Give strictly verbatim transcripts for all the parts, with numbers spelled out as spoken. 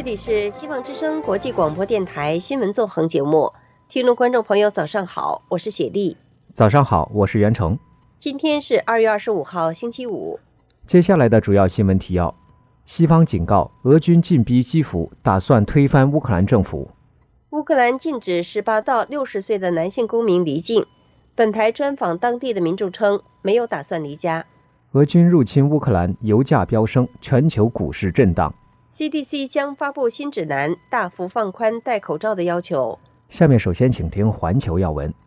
里是希望之声国际广播电台新闻纵横节目，听众观众朋友早上好，我是雪莉。 早上好，我是袁成。 今天是二月二十五号星期五。 接下来的主要新闻提要：西方警告俄军进逼基辅，打算推翻乌克兰政府。 乌克兰禁止十八到六十岁的男性公民离境。本台专访当地的民众称，没有打算离家。 俄军入侵乌克兰，油价飙升，全球股市震荡。 C D C 将发布新指南，大幅放宽戴口罩的要求。 下面首先请听环球要闻。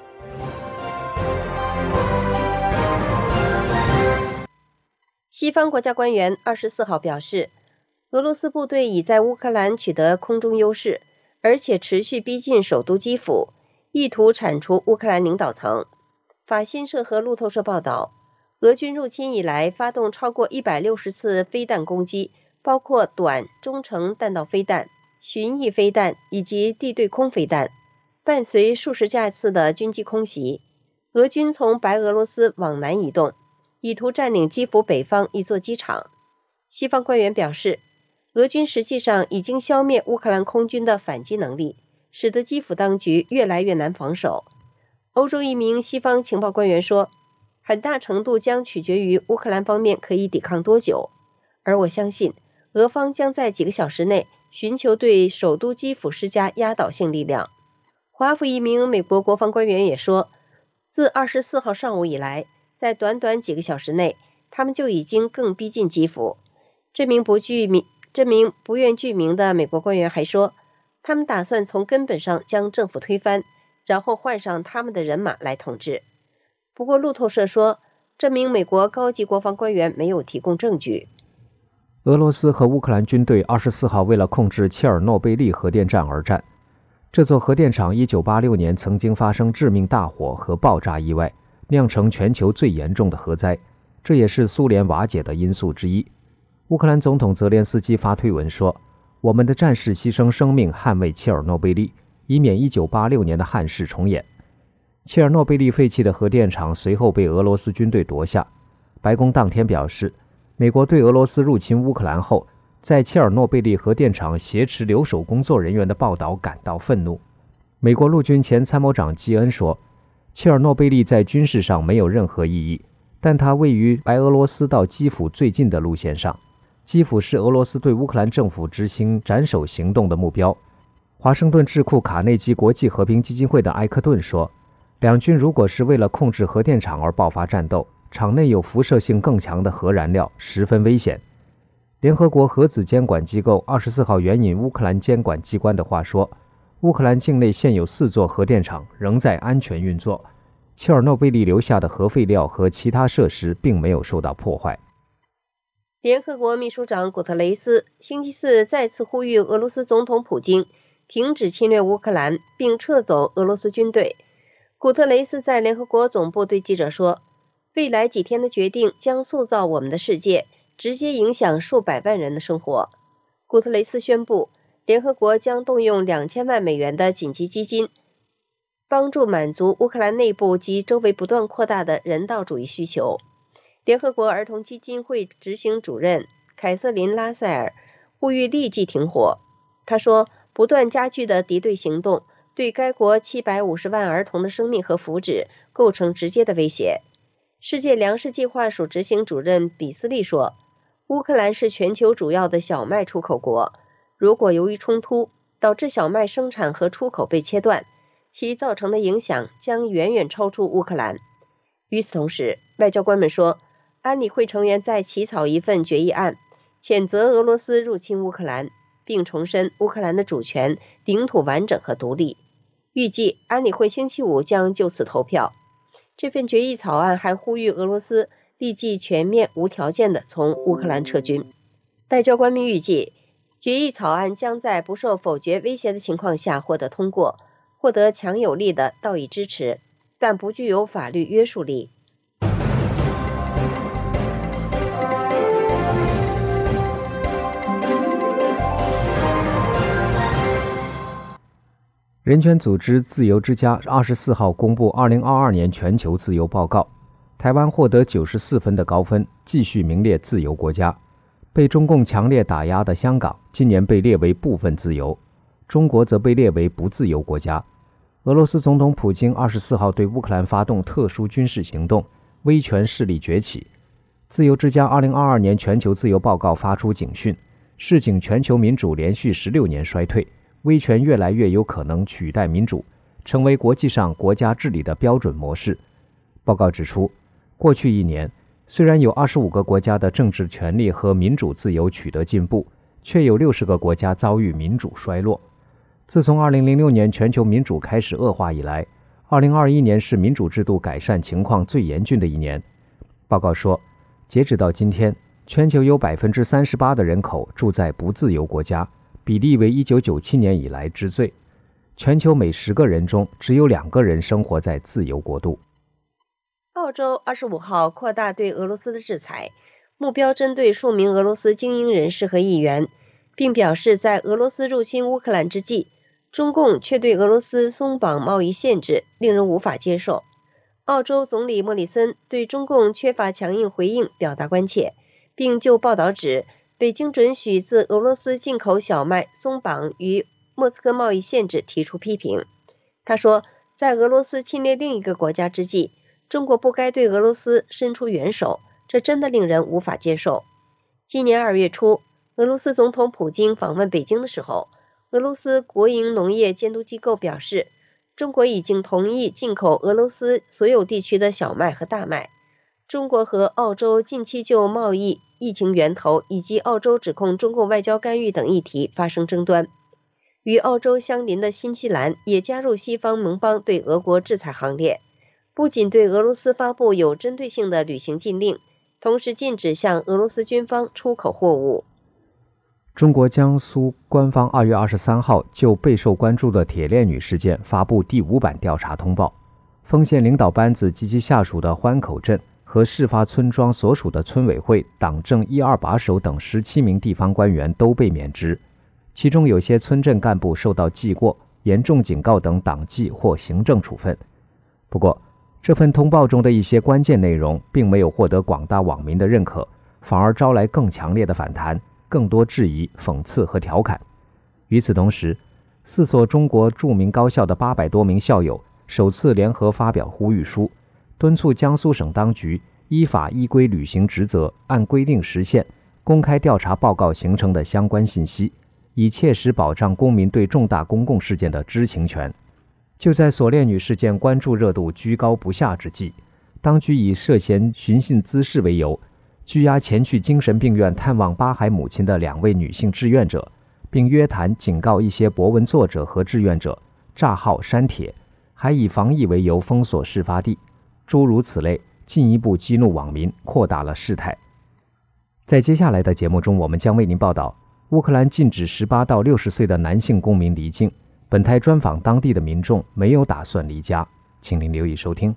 西方国家官员二十四号表示，俄罗斯部队已在乌克兰取得空中优势，而且持续逼近首都基辅，意图铲除乌克兰领导层。法新社和路透社报道，俄军入侵以来发动超过一百六十次飞弹攻击，包括短、中程弹道飞弹、巡弋飞弹以及地对空飞弹，伴随数十架次的军机空袭。俄军从白俄罗斯往南移动，意图占领基辅北方一座机场。西方官员表示，俄军实际上已经消灭乌克兰空军的反击能力，使得基辅当局越来越难防守。欧洲一名西方情报官员说，很大程度将取决于乌克兰方面可以抵抗多久，而我相信俄方将在几个小时内寻求对首都基辅施加压倒性力量。华府一名美国国防官员也说，自二十四号上午以来，在短短几个小时内，他们就已经更逼近基辅。这名不具名这名不愿具名的美国官员还说，他们打算从根本上将政府推翻，然后换上他们的人马来统治。不过路透社说，这名美国高级国防官员没有提供证据。 俄罗斯和乌克兰军队二十四号为了控制切尔诺贝利核电站而战。这座核电厂一九八六年曾经发生致命大火和爆炸意外，酿成全球最严重的核灾，这也是苏联瓦解的因素之一。乌克兰总统泽连斯基发推文说，我们的战士牺牲生命捍卫切尔诺贝利，以免一九八六年的憾事重演。切尔诺贝利废弃的核电厂随后被俄罗斯军队夺下。白宫当天表示，美国对俄罗斯入侵乌克兰后，在切尔诺贝利核电厂挟持留守工作人员的报道感到愤怒。美国陆军前参谋长基恩说，切尔诺贝利在军事上没有任何意义，但它位于白俄罗斯到基辅最近的路线上。基辅是俄罗斯对乌克兰政府执行斩首行动的目标。华盛顿智库卡内基国际和平基金会的埃克顿说，两军如果是为了控制核电厂而爆发战斗，厂内有辐射性更强的核燃料，十分危险。联合国核子监管机构二十四号援引乌克兰监管机关的话说，乌克兰境内现有四座核电厂仍在安全运作，切尔诺贝利留下的核废料和其他设施并没有受到破坏。 联合国秘书长古特雷斯星期四再次呼吁俄罗斯总统普京停止侵略乌克兰，并撤走俄罗斯军队。古特雷斯在联合国总部对记者说，未来几天的决定将塑造我们的世界，直接影响数百万人的生活。古特雷斯宣布，联合国将动用两千万美元的紧急基金，帮助满足乌克兰内部及周围不断扩大的人道主义需求。联合国儿童基金会执行主任凯瑟琳·拉塞尔呼吁立即停火。他说，不断加剧的敌对行动对该国七百五十万儿童的生命和福祉构成直接的威胁。世界粮食计划署执行主任比斯利说，乌克兰是全球主要的小麦出口国，如果由于冲突导致小麦生产和出口被切断，其造成的影响将远远超出乌克兰。与此同时，外交官们说，安理会成员在起草一份决议案，谴责俄罗斯入侵乌克兰，并重申乌克兰的主权、领土完整和独立。预计安理会星期五将就此投票。这份决议草案还呼吁俄罗斯立即全面无条件地从乌克兰撤军。外交官们预计，决议草案将在不受否决威胁的情况下获得通过，获得强有力的道义支持，但不具有法律约束力。 人权组织自由之家二十四号公布二零二二年全球自由报告，台湾获得九十四分的高分，继续名列自由国家。 被中共强烈打压的香港今年被列为部分自由，中国则被列为不自由国家。俄罗斯总统普京二十四号对乌克兰发动特殊军事行动，威权势力崛起。自由之家二零二二年全球自由报告发出警讯，示警全球民主连续十六年衰退，威权越来越有可能取代民主，成为国际上国家治理的标准模式。报告指出，过去一年，虽然有二十五个国家的政治权利和民主自由取得进步，却有六十个国家遭遇民主衰落。自从二零零六年全球民主开始恶化以来，二零二一年是民主制度改善情况最严峻的一年。报告说，截止到今天，全球有 百分之三十八 的人口住在不自由国家，比例为一九九七年以来之最。全球每十个人中只有两个人生活在自由国度。 澳洲二十五号扩大对俄罗斯的制裁，目标针对数名俄罗斯精英人士和议员，并表示在俄罗斯入侵乌克兰之际，中共却对俄罗斯松绑贸易限制，令人无法接受。澳洲总理莫里森对中共缺乏强硬回应表达关切，并就报道指北京准许自俄罗斯进口小麦松绑与莫斯科贸易限制提出批评。他说，在俄罗斯侵略另一个国家之际，中国不该对俄罗斯伸出援手，这真的令人无法接受。今年二月初，俄罗斯总统普京访问北京的时候，俄罗斯国营农业监督机构表示，中国已经同意进口俄罗斯所有地区的小麦和大麦。中国和澳洲近期就贸易、疫情源头以及澳洲指控中共外交干预等议题发生争端。与澳洲相邻的新西兰也加入西方盟邦对俄国制裁行列，不仅对俄罗斯发布有针对性的旅行禁令，同时禁止向俄罗斯军方出口货物。 中国江苏官方二月二十三号就备受关注的铁链女事件发布第五版调查通报，丰县领导班子及其下属的欢口镇和事发村庄所属的村委会、党政一二把手等十七名地方官员都被免职，其中有些村镇干部受到记过、严重警告等党纪或行政处分。不过，这份通报中的一些关键内容并没有获得广大网民的认可，反而招来更强烈的反弹，更多质疑、讽刺和调侃。与此同时，四所中国著名高校的八百多名校友首次联合发表呼吁书，敦促江苏省当局依法依规履行职责，按规定实现公开调查报告形成的相关信息，以切实保障公民对重大公共事件的知情权。就在锁链女事件关注热度居高不下之际，当局以涉嫌寻衅滋事为由，拘押前去精神病院探望巴海母亲的两位女性志愿者，并约谈警告一些博文作者和志愿者，炸号删帖，还以防疫为由封锁事发地，诸如此类，进一步激怒网民，扩大了事态。在接下来的节目中，我们将为您报道乌克兰禁止十八到六十岁的男性公民离境。本台专访当地的民众，没有打算离家，请您留意收听。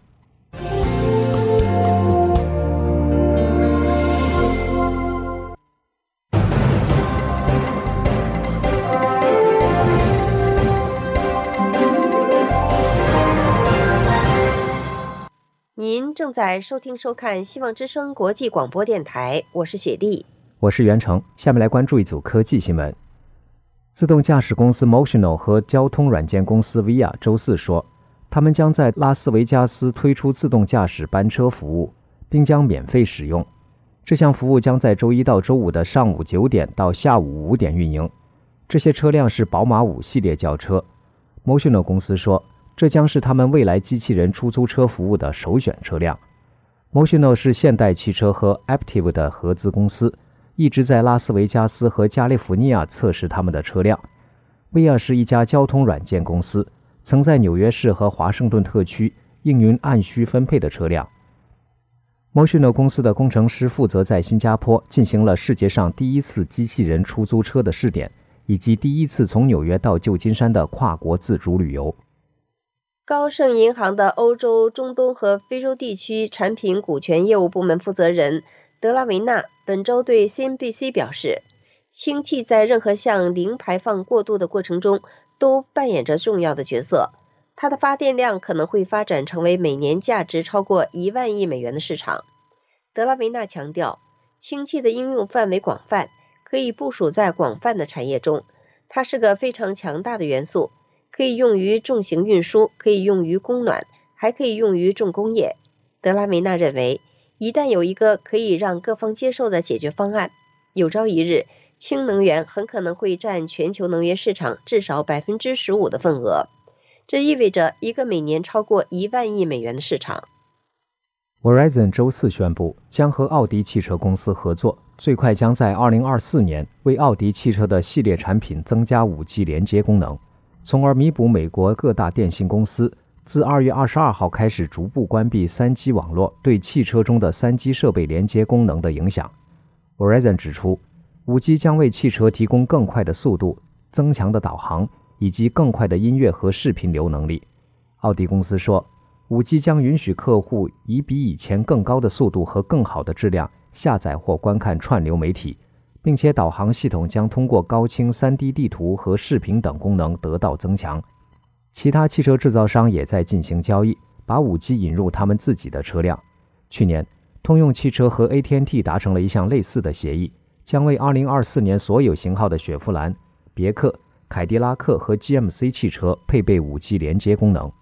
您正在收听收看希望之声国际广播电台，我是雪莉， 我是袁成。下面来关注一组科技新闻。自动驾驶公司 Motional 和交通软件公司 V I A 周四说，他们将在拉斯维加斯推出自动驾驶班车服务，并将免费使用。这项服务将在周一到周五的上午九点到下午五点运营。这些车辆是宝马五系列轿车。Motional 公司说，这将是他们未来机器人出租车服务的首选车辆。Motional 是现代汽车和 Aptiv 的合资公司，一直在拉斯维加斯和加利福尼亚测试他们的车辆。V I A 是一家交通软件公司，曾在纽约市和华盛顿特区应用按需分配的车辆。Motional 公司的工程师负责在新加坡进行了世界上第一次机器人出租车的试点，以及第一次从纽约到旧金山的跨国自主旅游。 高盛银行的欧洲、中东和非洲地区产品股权业务部门负责人德拉维纳本周对 C N B C 表示，氢气在任何向零排放过渡的过程中都扮演着重要的角色。它的发电量可能会发展成为每年价值超过一万亿美元的市场。德拉维纳强调， 氢气的应用范围广泛，可以部署在广泛的产业中。它是个非常强大的元素，可以用于重型运输，可以用于供暖，还可以用于重工业。德拉梅纳认为，一旦有一个可以让各方接受的解决方案，有朝一日，氢能源很可能会占全球能源市场至少 百分之十五 的份额。这意味着一个每年超过一万亿美元的市场。 Verizon 周四宣布，将和奥迪汽车公司合作，最快将在二零二四年为奥迪汽车的系列产品增加 五 G 连接功能，从而弥补美国各大电信公司自二月二十二号开始逐步关闭 三 G 网络对汽车中的 三 G 设备连接功能的影响。Verizon 指出， 五 G 将为汽车提供更快的速度、增强的导航以及更快的音乐和视频流能力。奥迪公司说， 五 G 将允许客户以比以前更高的速度和更好的质量下载或观看串流媒体，并且导航系统将通过高清 三 D 地图和视频等功能得到增强。其他汽车制造商也在进行交易，把 五 G 引入他们自己的车辆。去年，通用汽车和 A T and T 达成了一项类似的协议，将为二零二四年所有型号的雪佛兰、别克、凯迪拉克和 G M C 汽车配备 五 G 连接功能。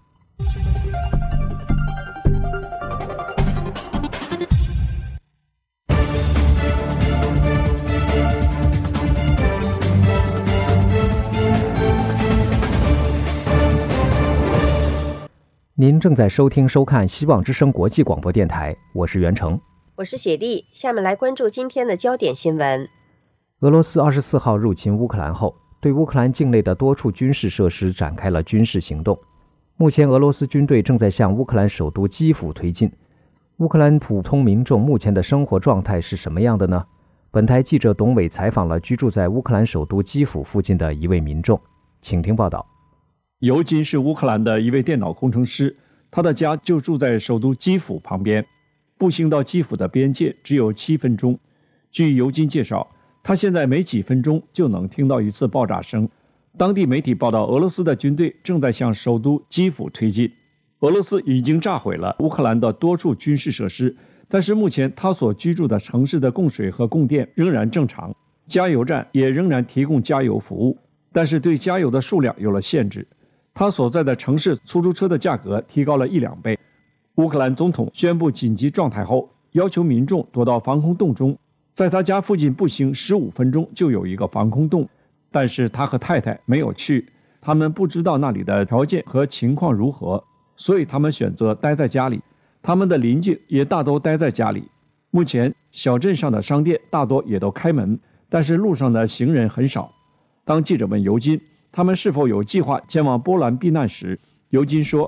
您正在收听收看希望之声国际广播电台，我是袁成， 我是雪莉。下面来关注今天的焦点新闻。 俄罗斯二十四号入侵乌克兰后，对乌克兰境内的多处军事设施展开了军事行动。目前俄罗斯军队正在向乌克兰首都基辅推进。乌克兰普通民众目前的生活状态是什么样的呢？本台记者董伟采访了居住在乌克兰首都基辅附近的一位民众，请听报道。 尤金是乌克兰的一位电脑工程师，他的家就住在首都基辅旁边，步行到基辅的边界只有七分钟。据尤金介绍，他现在每几分钟就能听到一次爆炸声。当地媒体报道，俄罗斯的军队正在向首都基辅推进。俄罗斯已经炸毁了乌克兰的多处军事设施，但是目前他所居住的城市的供水和供电仍然正常，加油站也仍然提供加油服务，但是对加油的数量有了限制。他所在的城市出租车的价格提高了一两倍。乌克兰总统宣布紧急状态后，要求民众躲到防空洞中。在他家附近步行十五分钟就有一个防空洞，但是他和太太没有去，他们不知道那里的条件和情况如何，所以他们选择待在家里。他们的邻居也大都待在家里。目前小镇上的商店大多也都开门，但是路上的行人很少。当记者问尤金他们是否有计划前往波兰避难时，尤金说，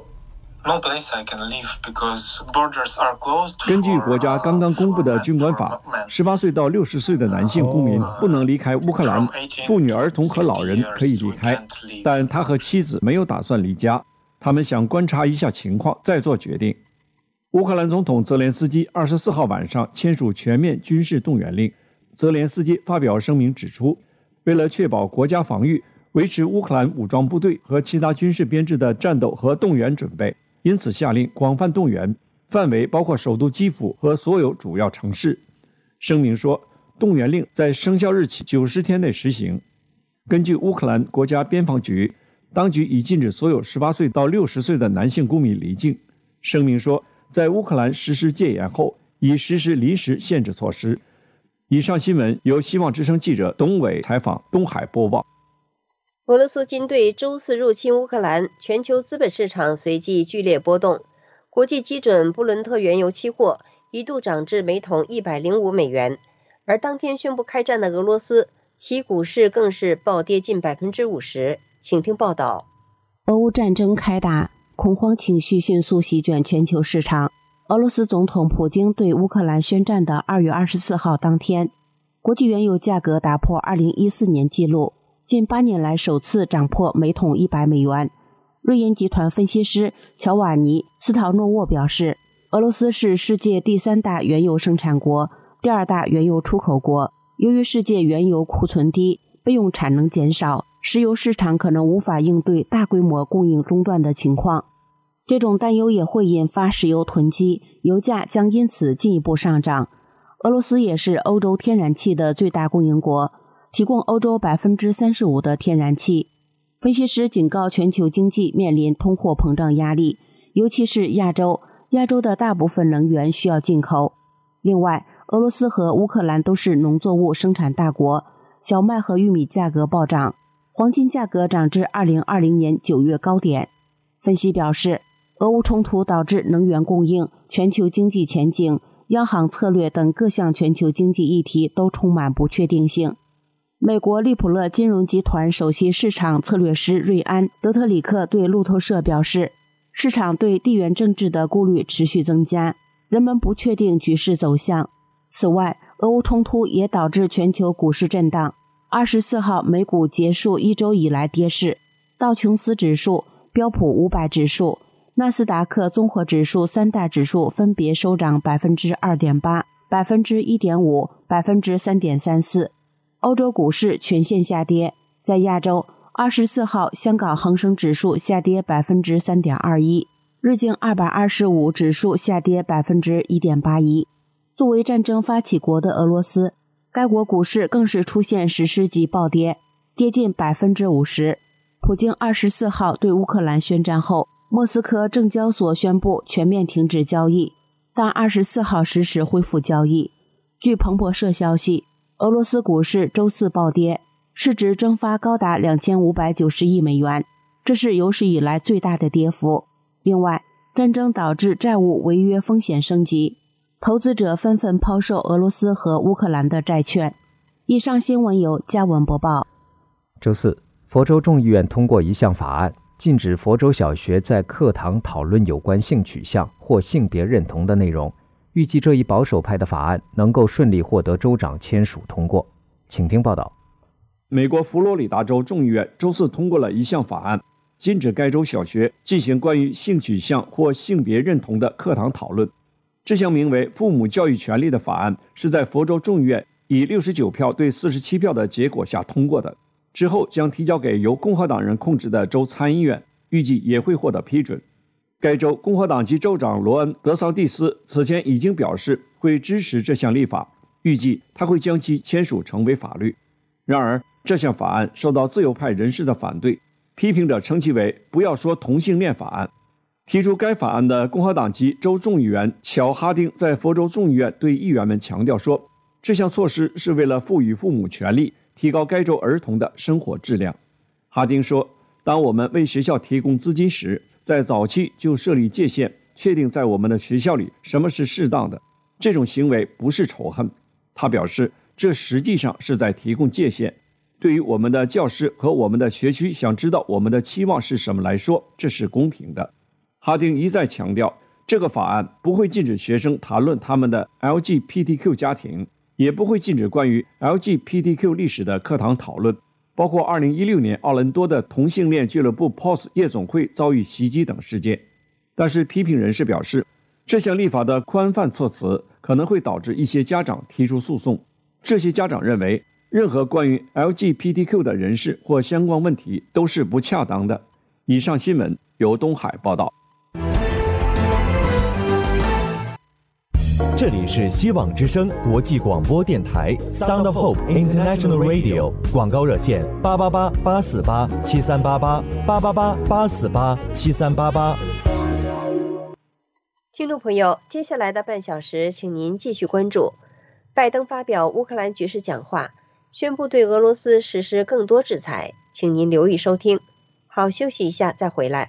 根据国家刚刚公布的军管法，十八岁到六十岁的男性公民不能离开乌克兰，妇女、儿童和老人可以离开，但他和妻子没有打算离家，他们想观察一下情况再做决定。乌克兰总统泽连斯基二十四号晚上签署全面军事动员令。泽连斯基发表声明指出，为了确保国家防御，维持乌克兰武装部队和其他军事编制的战斗和动员准备，因此下令广泛动员，范围包括首都基辅和所有主要城市。声明说，动员令在生效日起九十天内实行。根据乌克兰国家边防局，当局已禁止所有十八岁到六十岁的男性公民离境。声明说，在乌克兰实施戒严后，已实施临时限制措施。以上新闻由希望之声记者董伟采访，东海播报。 俄罗斯军队周四入侵乌克兰，全球资本市场随即剧烈波动。国际基准布伦特原油期货一度涨至每桶一百零五美元，而当天宣布开战的俄罗斯，其股市更是暴跌近 百分之五十。 请听报道。 俄乌战争开打，恐慌情绪迅速席卷全球市场。俄罗斯总统普京对乌克兰宣战的二月二十四号当天，国际原油价格打破二零一四年纪录，近八年来首次涨破每桶一百美元。瑞银集团分析师乔瓦尼·斯陶诺沃表示，俄罗斯是世界第三大原油生产国，第二大原油出口国。由于世界原油库存低，备用产能减少，石油市场可能无法应对大规模供应中断的情况。这种担忧也会引发石油囤积，油价将因此进一步上涨。 俄罗斯也是欧洲天然气的最大供应国，提供欧洲 百分之三十五 的天然气。分析师警告，全球经济面临通货膨胀压力，尤其是亚洲，亚洲的大部分能源需要进口。另外，俄罗斯和乌克兰都是农作物生产大国，小麦和玉米价格暴涨，黄金价格涨至二零二零年九月高点。分析表示，俄乌冲突导致能源供应、全球经济前景、央行策略等各项全球经济议题都充满不确定性。美国利普勒金融集团首席市场策略师瑞安·德特里克对路透社表示，市场对地缘政治的顾虑持续增加，人们不确定局势走向。此外，俄乌冲突也导致全球股市震荡。二十四号美股结束一周以来跌势，道琼斯指数、标普五百指数、纳斯达克综合指数三大指数分别收涨 百分之二点八、百分之一点五、百分之三点三四。欧洲股市全线下跌，在亚洲，二十四号香港恒生指数下跌 百分之三点二一， 日经二百二十五指数下跌 百分之一点八一。作为战争发起国的俄罗斯，该国股市更是出现史诗级暴跌，跌近 百分之五十。普京二十四号对乌克兰宣战后，莫斯科证交所宣布全面停止交易，但二十四号十时恢复交易。据彭博社消息，俄罗斯股市周四暴跌，市值蒸发高达两千五百九十亿美元，这是有史以来最大的跌幅。另外，战争导致债务违约风险升级，投资者纷纷抛售俄罗斯和乌克兰的债券。以上新闻由嘉文播报。 周四，佛州众议院通过一项法案，禁止佛州小学在课堂讨论有关性取向或性别认同的内容。预计这一保守派的法案能够顺利获得州长签署通过。请听报道。 美国佛罗里达州众议院周四通过了一项法案，禁止该州小学进行关于性取向或性别认同的课堂讨论。这项名为《父母教育权利》的法案是在佛州众议院以六十九票对四十七票的结果下通过的，之后将提交给由共和党人控制的州参议院，预计也会获得批准。该州共和党籍州长罗恩·德桑蒂斯此前已经表示会支持这项立法，预计他会将其签署成为法律。然而，这项法案受到自由派人士的反对，批评者称其为“不要说同性恋法案”。提出该法案的共和党籍州众议员乔·哈丁在佛州众议院对议员们强调说，这项措施是为了赋予父母权利，提高该州儿童的生活质量。哈丁说，当我们为学校提供资金时，在早期就设立界限，确定在我们的学校里什么是适当的。这种行为不是仇恨。他表示，这实际上是在提供界限。对于我们的教师和我们的学区想知道我们的期望是什么来说，这是公平的。哈丁一再强调，这个法案不会禁止学生谈论他们的 L G B T Q 家庭，也不会禁止关于 L G B T Q 历史的课堂讨论，包括二零一六年奥伦多的同性恋俱乐部 P O S 夜总会遭遇袭击等事件。但是批评人士表示，这项立法的宽泛措辞可能会导致一些家长提出诉讼。这些家长认为，任何关于 L G B T Q 的人士或相关问题都是不恰当的。以上新闻由东海报道。 这里是希望之声国际广播电台 Sound of Hope International Radio， 广告热线八八八八四八七三八八八八八八四八七三八八。 听众朋友，接下来的半小时，请您继续关注。拜登发表乌克兰局势讲话，宣布对俄罗斯实施更多制裁，请您留意收听。好，休息一下再回来。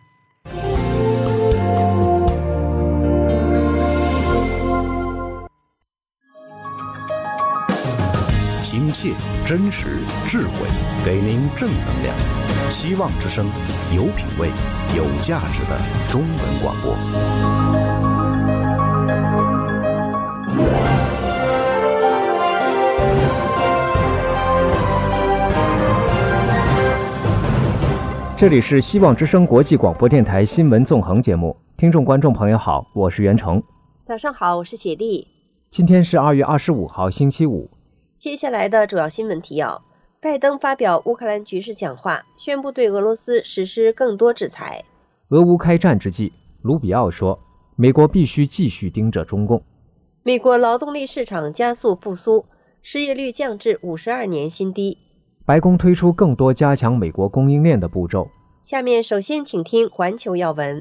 亲切、真实、智慧，给您正能量。希望之声，有品位、有价值的中文广播。 这里是希望之声国际广播电台新闻纵横节目，听众观众朋友好，我是袁成。 早上好，我是雪莉。 今天是二月二十五号，星期五。 接下来的主要新闻提要：拜登发表乌克兰局势讲话，宣布对俄罗斯实施更多制裁。 俄乌开战之际，卢比奥说，美国必须继续盯着中共。 美国劳动力市场加速复苏，失业率降至五十二年新低。 白宫推出更多加强美国供应链的步骤。 下面首先请听环球要闻。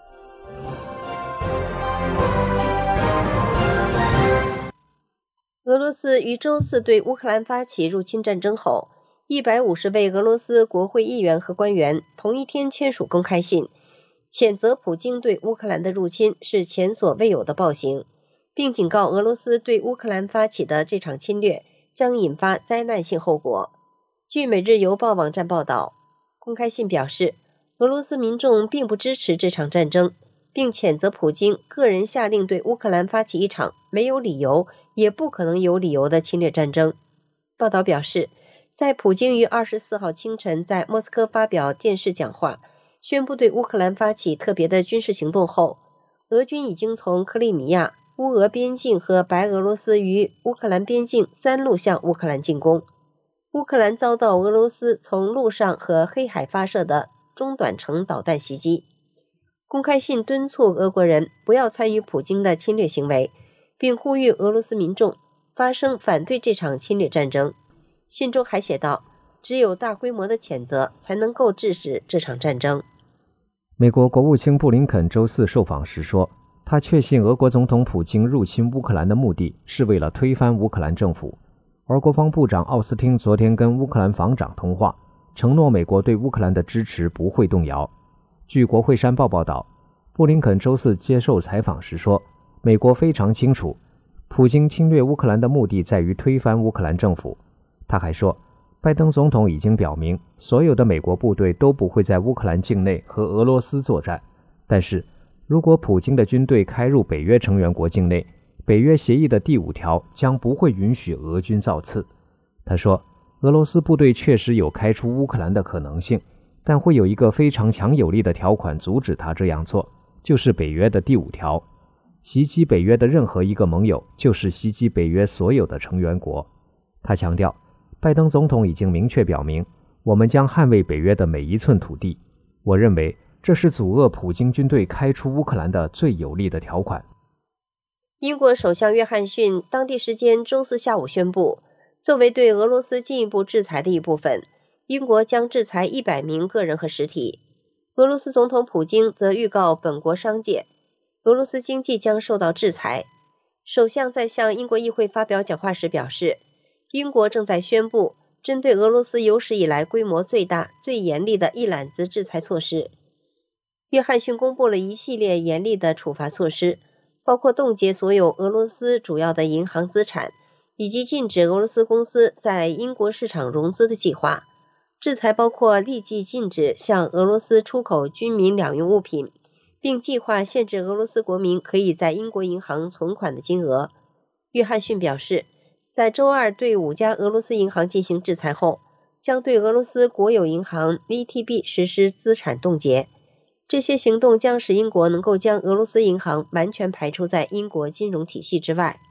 俄罗斯于周四对乌克兰发起入侵战争后，一百五十位俄罗斯国会议员和官员同一天签署公开信，谴责普京对乌克兰的入侵是前所未有的暴行，并警告俄罗斯对乌克兰发起的这场侵略将引发灾难性后果。据《每日邮报》网站报道，公开信表示，俄罗斯民众并不支持这场战争，并谴责普京个人下令对乌克兰发起一场没有理由也不可能有理由的侵略战争。报道表示，在普京于二十四号清晨在莫斯科发表电视讲话，宣布对乌克兰发起特别的军事行动后，俄军已经从克里米亚、乌俄边境和白俄罗斯与乌克兰边境三路向乌克兰进攻。乌克兰遭到俄罗斯从陆上和黑海发射的中短程导弹袭击。公开信敦促俄国人不要参与普京的侵略行为，并呼吁俄罗斯民众发声反对这场侵略战争。信中还写道，只有大规模的谴责才能够制止这场战争。 美国国务卿布林肯周四受访时说，他确信俄国总统普京入侵乌克兰的目的是为了推翻乌克兰政府。而国防部长奥斯汀昨天跟乌克兰防长通话，承诺美国对乌克兰的支持不会动摇。据国会山报报道，布林肯周四接受采访时说，美国非常清楚，普京侵略乌克兰的目的在于推翻乌克兰政府。他还说，拜登总统已经表明，所有的美国部队都不会在乌克兰境内和俄罗斯作战，但是如果普京的军队开入北约成员国境内，北约协议的第五条将不会允许俄军造次。他说，俄罗斯部队确实有开出乌克兰的可能性，但会有一个非常强有力的条款阻止他这样做，就是北约的第五条。袭击北约的任何一个盟友，就是袭击北约所有的成员国。他强调，拜登总统已经明确表明，我们将捍卫北约的每一寸土地。我认为这是阻遏普京军队开出乌克兰的最有力的条款。 英国首相约翰逊当地时间周四下午宣布，作为对俄罗斯进一步制裁的一部分，英国将制裁一百名个人和实体。俄罗斯总统普京则预告本国商界，俄罗斯经济将受到制裁。首相在向英国议会发表讲话时表示，英国正在宣布针对俄罗斯有史以来规模最大、最严厉的一揽子制裁措施。约翰逊公布了一系列严厉的处罚措施，包括冻结所有俄罗斯主要的银行资产，以及禁止俄罗斯公司在英国市场融资的计划。制裁包括立即禁止向俄罗斯出口军民两用物品，并计划限制俄罗斯国民可以在英国银行存款的金额。约翰逊表示，在周二对五家俄罗斯银行进行制裁后，将对俄罗斯国有银行 V T B 实施资产冻结。这些行动将使英国能够将俄罗斯银行完全排除在英国金融体系之外。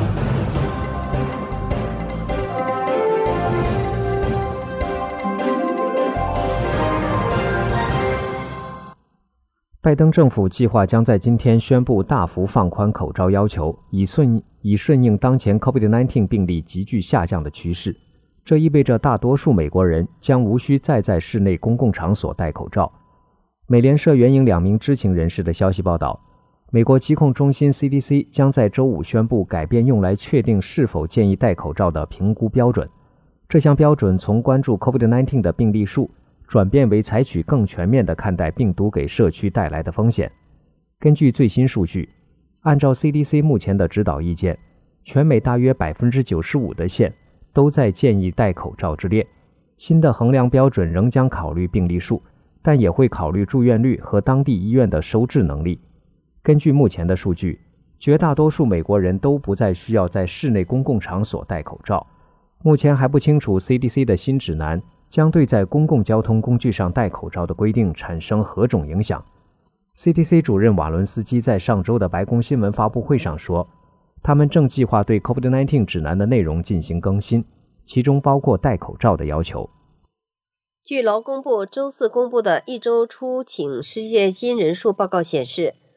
拜登政府计划将在今天宣布大幅放宽口罩要求，以顺以顺应当前 COVID 十九 病例急剧下降的趋势。这意味着大多数美国人将无需再在室内公共场所戴口罩。美联社援引两名知情人士的消息报道，美国疾控中心 C D C 将在周五宣布改变用来确定是否建议戴口罩的评估标准。这项标准从关注 COVID 十九 的病例数转变为采取更全面地看待病毒给社区带来的风险。根据最新数据，按照 C D C 目前的指导意见，全美大约 百分之九十五 的县都在建议戴口罩之列。新的衡量标准仍将考虑病例数，但也会考虑住院率和当地医院的收治能力。根据目前的数据，绝大多数美国人都不再需要在室内公共场所戴口罩。目前还不清楚 C D C 的新指南将对在公共交通工具上戴口罩的规定产生何种影响。C D C 主任瓦伦斯基在上周的白宫新闻发布会上说，他们正计划对 COVID 十九 指南的内容进行更新，其中包括戴口罩的要求。 据劳工部周四公布的一周出请世界基因人数报告显示，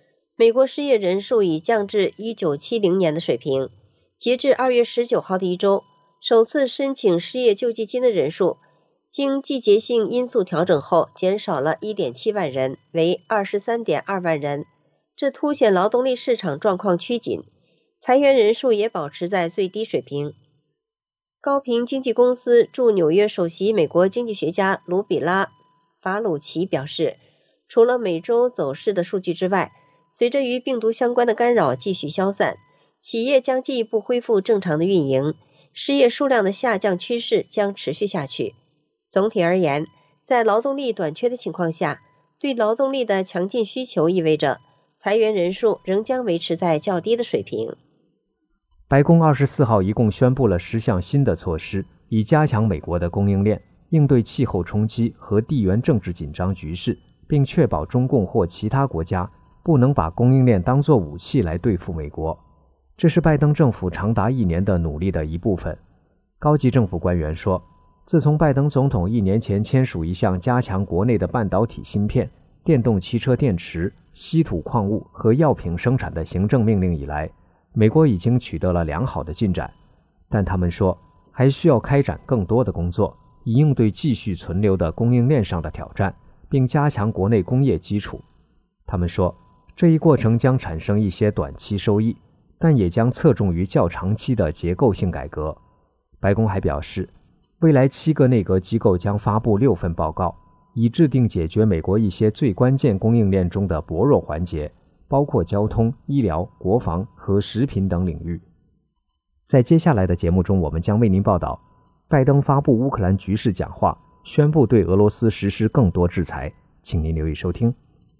美国失业人数已降至一九七零年的水平。截至二月十九号的一周，首次申请失业救济金的人数经季节性因素调整后减少了 一点七万人，为 二十三点二万人，这凸显劳动力市场状况趋紧，裁员人数也保持在最低水平。高频经纪公司驻纽约首席美国经济学家卢比拉·法鲁奇表示，除了每周走势的数据之外，随着与病毒相关的干扰继续消散，企业将进一步恢复正常的运营，失业数量的下降趋势将持续下去。总体而言，在劳动力短缺的情况下，对劳动力的强劲需求意味着裁员人数仍将维持在较低的水平。 白宫二十四号一共宣布了十项新的措施，以加强美国的供应链，应对气候冲击和地缘政治紧张局势，并确保中共或其他国家不能把供应链当作武器来对付美国。这是拜登政府长达一年的努力的一部分。高级政府官员说，自从拜登总统一年前签署一项加强国内的半导体芯片、电动汽车电池、稀土矿物和药品生产的行政命令以来，美国已经取得了良好的进展，但他们说还需要开展更多的工作，以应对继续存留的供应链上的挑战，并加强国内工业基础。他们说，这一过程将产生一些短期收益，但也将侧重于较长期的结构性改革。白宫还表示，未来七个内阁机构将发布六份报告，以制定解决美国一些最关键供应链中的薄弱环节，包括交通、医疗、国防和食品等领域。在接下来的节目中，我们将为您报道拜登发布乌克兰局势讲话，宣布对俄罗斯实施更多制裁。请您留意收听。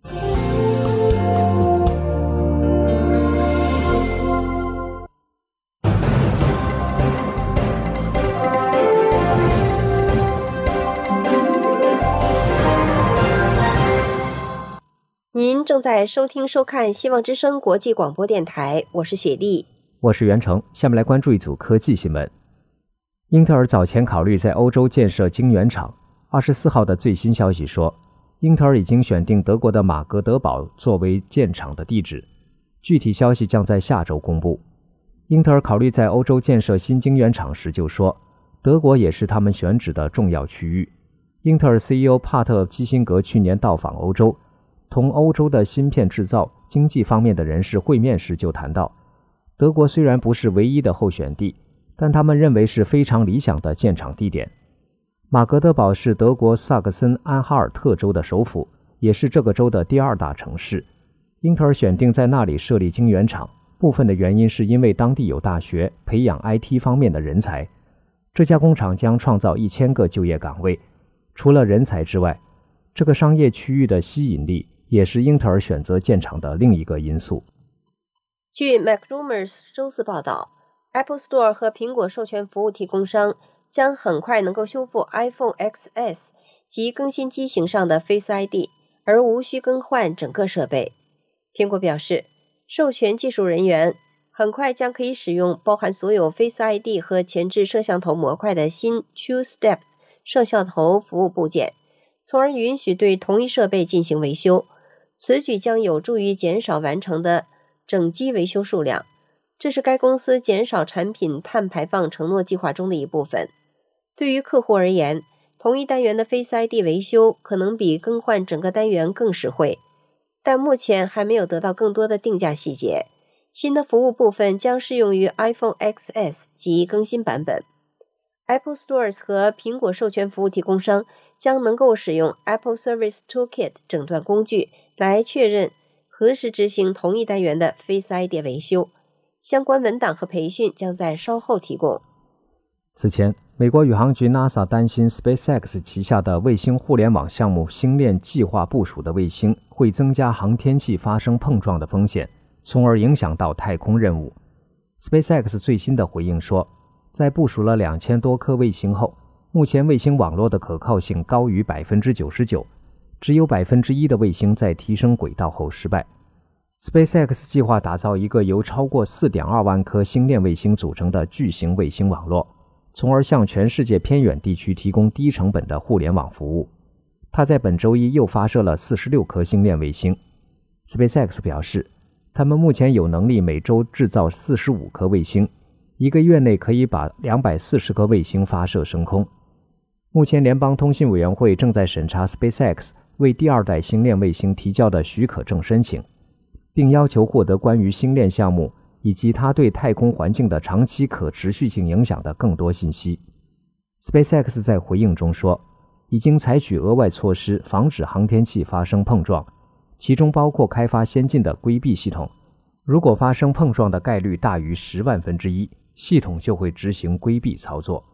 您正在收听收看希望之声国际广播电台，我是雪莉， 我是袁成。下面来关注一组科技新闻。英特尔早前考虑在欧洲建设晶圆厂。二十四号的最新消息说，英特尔已经选定德国的马格德堡作为建厂的地址，具体消息将在下周公布。英特尔考虑在欧洲建设新晶圆厂时就说，德国也是他们选址的重要区域。英特尔 C E O 帕特基辛格去年到访欧洲，同欧洲的芯片制造、经济方面的人士会面时就谈到，德国虽然不是唯一的候选地，但他们认为是非常理想的建厂地点。马格德堡是德国萨克森安哈尔特州的首府，也是这个州的第二大城市。英特尔选定在那里设立晶圆厂，部分的原因是因为当地有大学培养 I T 方面的人才。这家工厂将创造一千个就业岗位。除了人才之外，这个商业区域的吸引力也是英特尔选择建厂的另一个因素。 据 MacRumors 周四报道， Apple Store 和苹果授权服务提供商将很快能够修复 iPhone X S 及更新机型上的 Face I D， 而无需更换整个设备。苹果表示，授权技术人员很快将可以使用包含所有 Face I D 和前置摄像头模块的新 Two-Step 摄像头服务部件，从而允许对同一设备进行维修。此举将有助于减少完成的整机维修数量，这是该公司减少产品碳排放承诺计划中的一部分。对于客户而言，同一单元的 Face I D 维修可能比更换整个单元更实惠，但目前还没有得到更多的定价细节。新的服务部分将适用于 iPhone X S 及更新版本。Apple Stores 和苹果授权服务提供商将能够使用 Apple Service Toolkit 诊断工具来确认何时执行同一单元的 Face I D 维修。相关文档和培训将在稍后提供。 此前，美国宇航局 NASA 担心 SpaceX 旗下的卫星互联网项目星链计划部署的卫星会增加航天器发生碰撞的风险，从而影响到太空任务。SpaceX 最新的回应说，在部署了两千多颗卫星后，目前卫星网络的可靠性高于 百分之九十九， 只有 百分之一 的卫星在提升轨道后失败。SpaceX 计划打造一个由超过 四点二万颗星链卫星组成的巨型卫星网络，从而向全世界偏远地区提供低成本的互联网服务。它在本周一又发射了四十六颗星链卫星。SpaceX 表示， 他们目前有能力每周制造四十五颗卫星，一个月内可以把两百四十颗卫星发射升空。目前联邦通信委员会正在审查 SpaceX 为第二代星链卫星提交的许可证申请，并要求获得关于星链项目以及它对太空环境的长期可持续性影响的更多信息。SpaceX 在回应中说，已经采取额外措施防止航天器发生碰撞，其中包括开发先进的规避系统。如果发生碰撞的概率大于十万分之一，系统就会执行规避操作。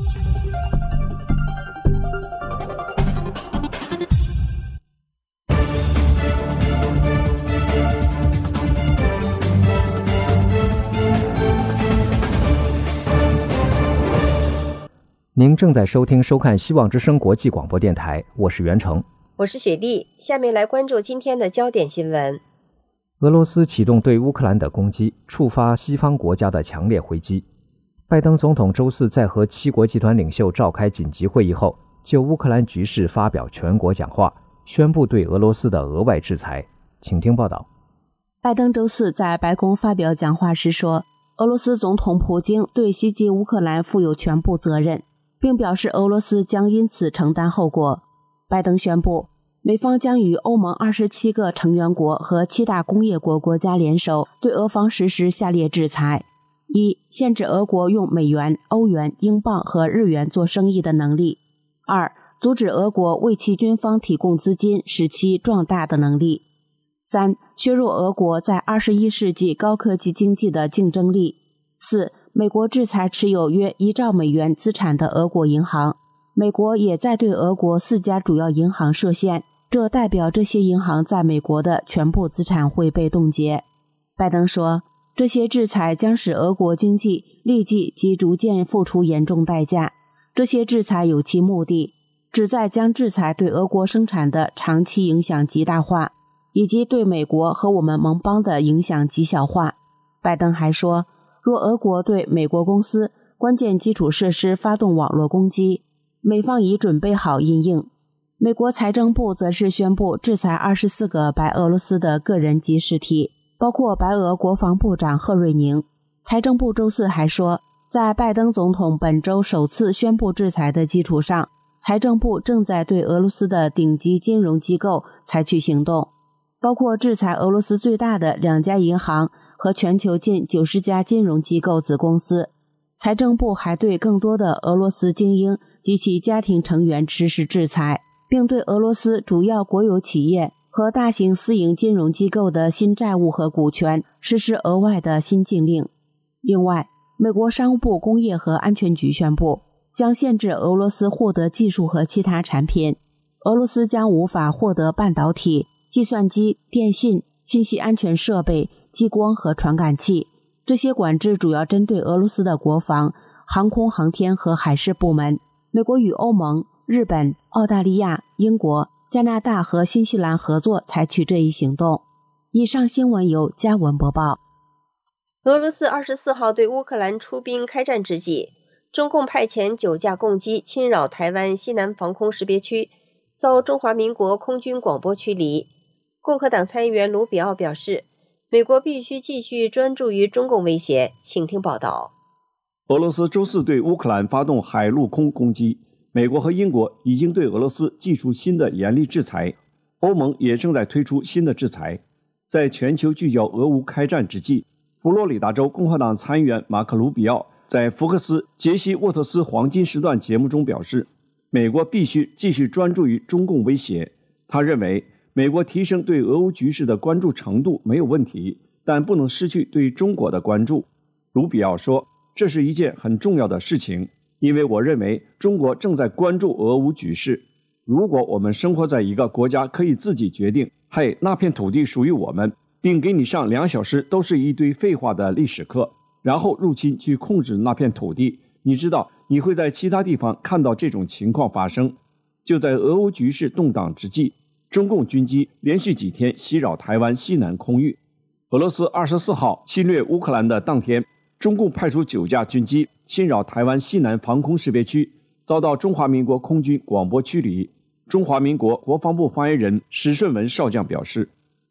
您正在收听收看希望之声国际广播电台，我是袁成， 我是雪莉。下面来关注今天的焦点新闻。 俄罗斯启动对乌克兰的攻击，触发西方国家的强烈回击。拜登总统周四在和七国集团领袖召开紧急会议后，就乌克兰局势发表全国讲话，宣布对俄罗斯的额外制裁。请听报道。 拜登周四在白宫发表讲话时说，俄罗斯总统普京对袭击乌克兰负有全部责任，并表示俄罗斯将因此承担后果。拜登宣布，美方将与欧盟二十七个成员国和七大工业国国家联手，对俄方实施下列制裁：一、限制俄国用美元、欧元、英镑和日元做生意的能力；二、阻止俄国为其军方提供资金，使其壮大的能力；三、削弱俄国在二十一世纪高科技经济的竞争力；四、美国制裁持有约一兆美元资产的俄国银行，美国也在对俄国四家主要银行设限，这代表这些银行在美国的全部资产会被冻结。拜登说，这些制裁将使俄国经济立即及逐渐付出严重代价。这些制裁有其目的，旨在将制裁对俄国生产的长期影响极大化，以及对美国和我们盟邦的影响极小化。拜登还说，若俄国对美国公司关键基础设施发动网络攻击，美方已准备好因应。美国财政部则是宣布制裁二十四个白俄罗斯的个人及实体，包括白俄国防部长贺瑞宁。财政部周四还说，在拜登总统本周首次宣布制裁的基础上，财政部正在对俄罗斯的顶级金融机构采取行动，包括制裁俄罗斯最大的两家银行和全球近九十家金融机构子公司。财政部还对更多的俄罗斯精英及其家庭成员实施制裁，并对俄罗斯主要国有企业和大型私营金融机构的新债务和股权实施额外的新禁令。另外，美国商务部工业和安全局宣布，将限制俄罗斯获得技术和其他产品。俄罗斯将无法获得半导体、计算机、电信、信息安全设备、激光和传感器。这些管制主要针对俄罗斯的国防、航空航天和海事部门。美国与欧盟、日本、澳大利亚、英国、加拿大和新西兰合作采取这一行动。以上新闻由嘉文播报。 俄罗斯二十四号对乌克兰出兵开战之际，中共派遣九架共机侵扰台湾西南防空识别区，遭中华民国空军广播驱离。共和党参议员卢比奥表示，美国必须继续专注于中共威胁。请听报道。 俄罗斯周四对乌克兰发动海陆空攻击，美国和英国已经对俄罗斯祭出新的严厉制裁，欧盟也正在推出新的制裁。在全球聚焦俄乌开战之际，佛罗里达州共和党参议员马克·卢比奥在福克斯杰西·沃特斯黄金时段节目中表示，美国必须继续专注于中共威胁。他认为，美国提升对俄乌局势的关注程度没有问题，但不能失去对中国的关注。卢比奥说，这是一件很重要的事情，因为我认为中国正在关注俄乌局势。如果我们生活在一个国家可以自己决定，嘿，那片土地属于我们，并给你上两小时都是一堆废话的历史课，然后入侵去控制那片土地，你知道你会在其他地方看到这种情况发生。就在俄乌局势动荡之际，中共军机连续几天袭扰台湾西南空域。俄罗斯二十四号侵略乌克兰的当天，中共派出九架军机侵扰台湾西南防空识别区，遭到中华民国空军广播驱离。中华民国国防部发言人史顺文少将表示，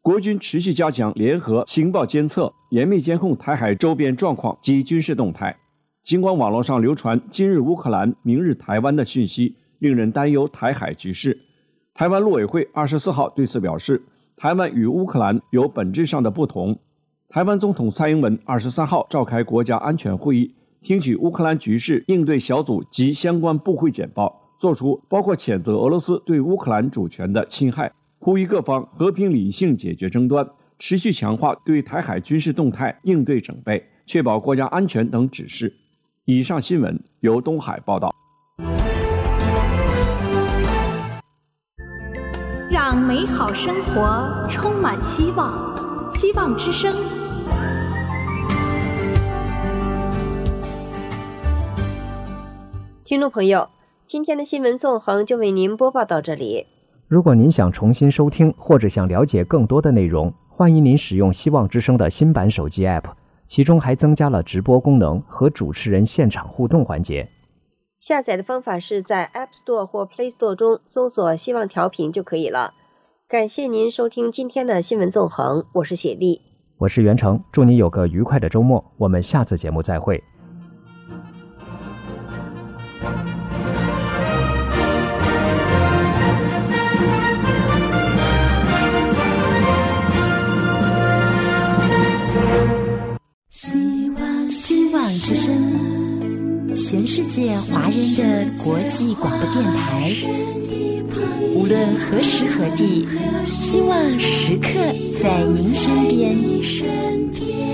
国军持续加强联合情报监测，严密监控台海周边状况及军事动态。尽管网络上流传今日乌克兰，明日台湾的讯息，令人担忧台海局势。台湾陆委会二十四号对此表示，台湾与乌克兰有本质上的不同。台湾总统蔡英文二十三号召开国家安全会议，听取乌克兰局势应对小组及相关部会简报，作出包括谴责俄罗斯对乌克兰主权的侵害，呼吁各方和平理性解决争端，持续强化对台海军事动态应对整备，确保国家安全等指示。以上新闻由东海报道。 让美好生活充满希望，希望之声。 听众朋友，今天的新闻纵横就为您播报到这里。 如果您想重新收听或者想了解更多的内容，欢迎您使用希望之声的新版手机 App， 其中还增加了直播功能和主持人现场互动环节。 下载的方法是在 App Store 或 Play Store 中搜索希望调频就可以了。感谢您收听今天的新闻纵横，我是雪莉， 我是袁成，祝你有个愉快的周末，我们下次节目再会。 希望希望之声，全世界华人的国际广播电台，无论何时何地，希望时刻在您身边。